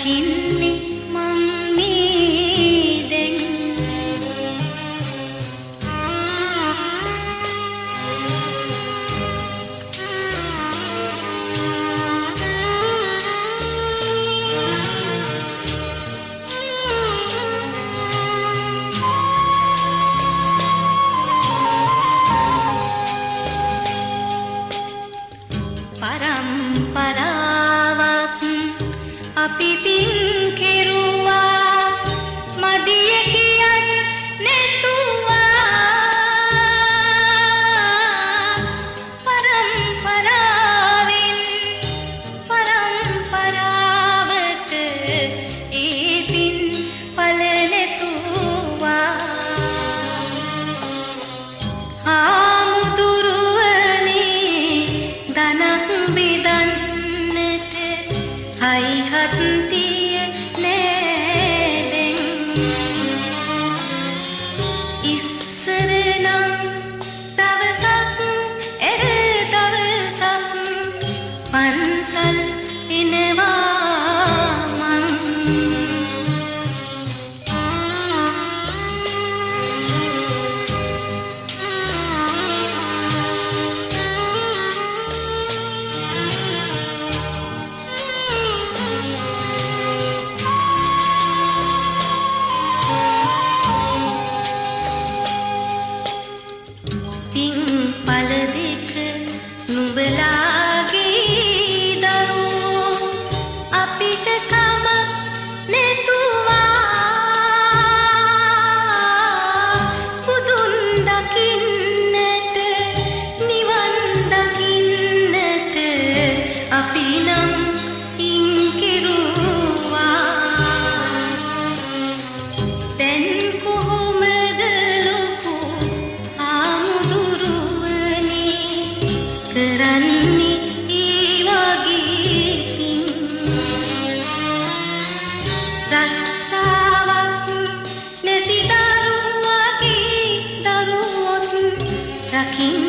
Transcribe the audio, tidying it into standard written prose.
දකින්නේ මං මේ දැන් පරම්පරාවක් අපි පින් කෙරුවා මදිය කියන් නැතුවා පරම්පරාවෙන් පරම්පරාවට ඒ පින් පල නැතුවා දනක් බෙදන්නට හයිහත් තිය නෑදැන් ඉස්සර නම් දවසක් එර දවසක් පන්සල් එනවා මං පින් පල දෙක නුඹලාගේ දරුවෝ අපිට කමක් නැතුවා බුදුන් දකින්නට නිවන් දකින්නට අපි නම් පින් කෙරුවා දැන් කොහොමද ලොකු කරන්නේ ඒ වගේ පින් රස්සාවක් නැති දරුවගේ දරුවොත් රකින්න